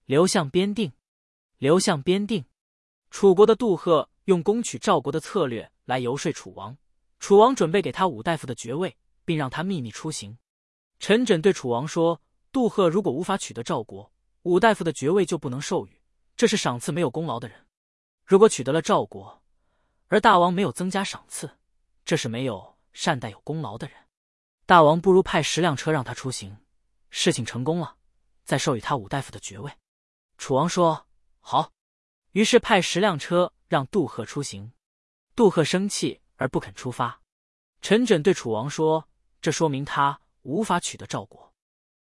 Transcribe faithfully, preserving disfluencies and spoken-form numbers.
刘向边定，刘向边定。楚国的杜赫用攻取赵国的策略来游说楚王，楚王准备给他武大夫的爵位，并让他秘密出行。陈轸对楚王说，杜赫如果无法取得赵国，武大夫的爵位就不能授予，这是赏赐没有功劳的人；如果取得了赵国，而大王没有增加赏赐，这是没有善待有功劳的人。大王不如派十辆车让他出行，事情成功了，再授予他武大夫的爵位。楚王说好，于是派十辆车让杜赫出行。杜赫生气而不肯出发。陈轸对楚王说，这说明他无法取得赵国。